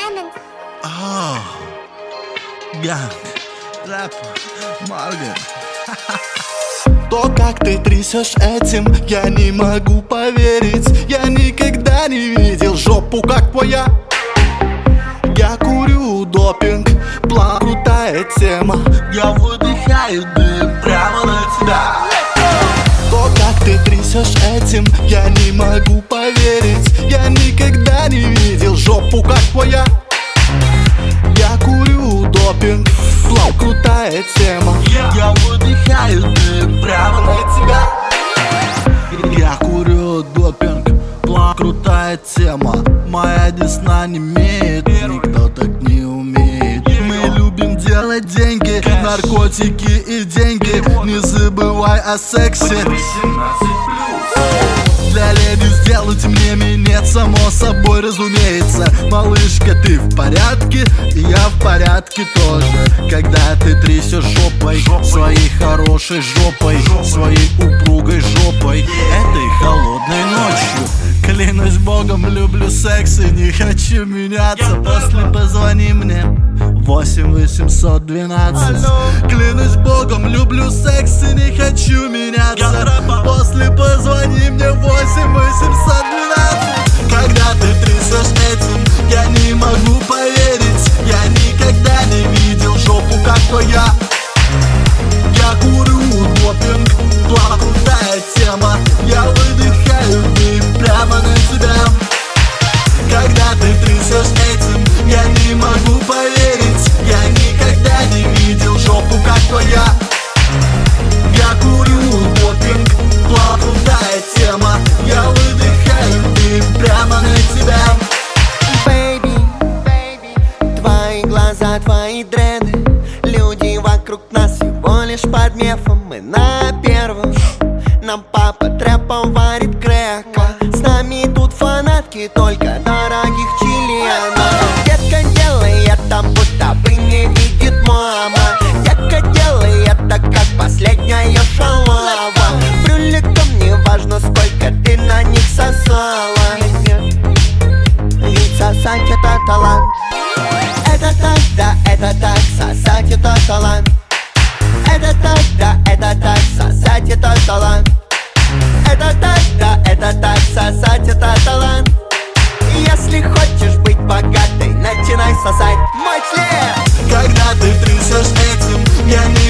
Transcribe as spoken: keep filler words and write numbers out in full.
Lemon. Oh, Ганг, Рэп, Морган. То, как ты трясешь этим, я не могу поверить. Я никогда не видел жопу, как твоя. Я курю допинг, план крутая тема. Я выдыхаю дым прямо на тебя. То, как ты трясешь этим, я не могу поверить. Я никогда не видел жопу, как твоя. Я курю допинг, план крутая тема. Я выдыхаю дым прямо на тебя. Я курю допинг, план крутая тема. Моя десна не имеет, никто так не умеет. Мы любим делать деньги, наркотики и деньги. Не забывай о сексе. Для леди сделайте мне минет, само собой разумеется. Малышка, ты в порядке? И я в порядке тоже. Когда ты трясешь жопой, своей хорошей жопой, своей упругой жопой, этой холодной ночью. Клянусь богом, люблю секс и не хочу меняться. После позвони мне восемь восемьсот двенадцать. Клянусь богом, люблю секс и не хочу меняться. После позвони мне восемь восемьсот двенадцать. Когда ты трясешь этим, я не могу поверить. Я никогда не видел жопу, как твоя. Я курю допинг, план крутая тема. Я выдыхаю дым прямо на тебя. Когда ты трясешь этим, я не могу поверить. Я никогда не видел жопу, как твоя. Я курю допинг, план крутая тема. Я выдыхаю дым прямо на тебя. Бэйби, твои глаза, твои дреды. Люди вокруг нас всего лишь под мефом. Мы на первом. Нам папа трэпом варит крека. С нами тут фанатки только дорогих членов. Детка, делай это, будто бы не видит мама. Детка, делай это, как последняя шалава. Брюликом не важно, сколько ты на них сосала. Ведь сосать это талант. Это так, да, это так, сосать это талант. Это так, да, это так, сосать это талант. Это так, да, это так, сосать это талант. Если хочешь быть богатой, начинай сосать мой член. Когда ты трясешь этим, я не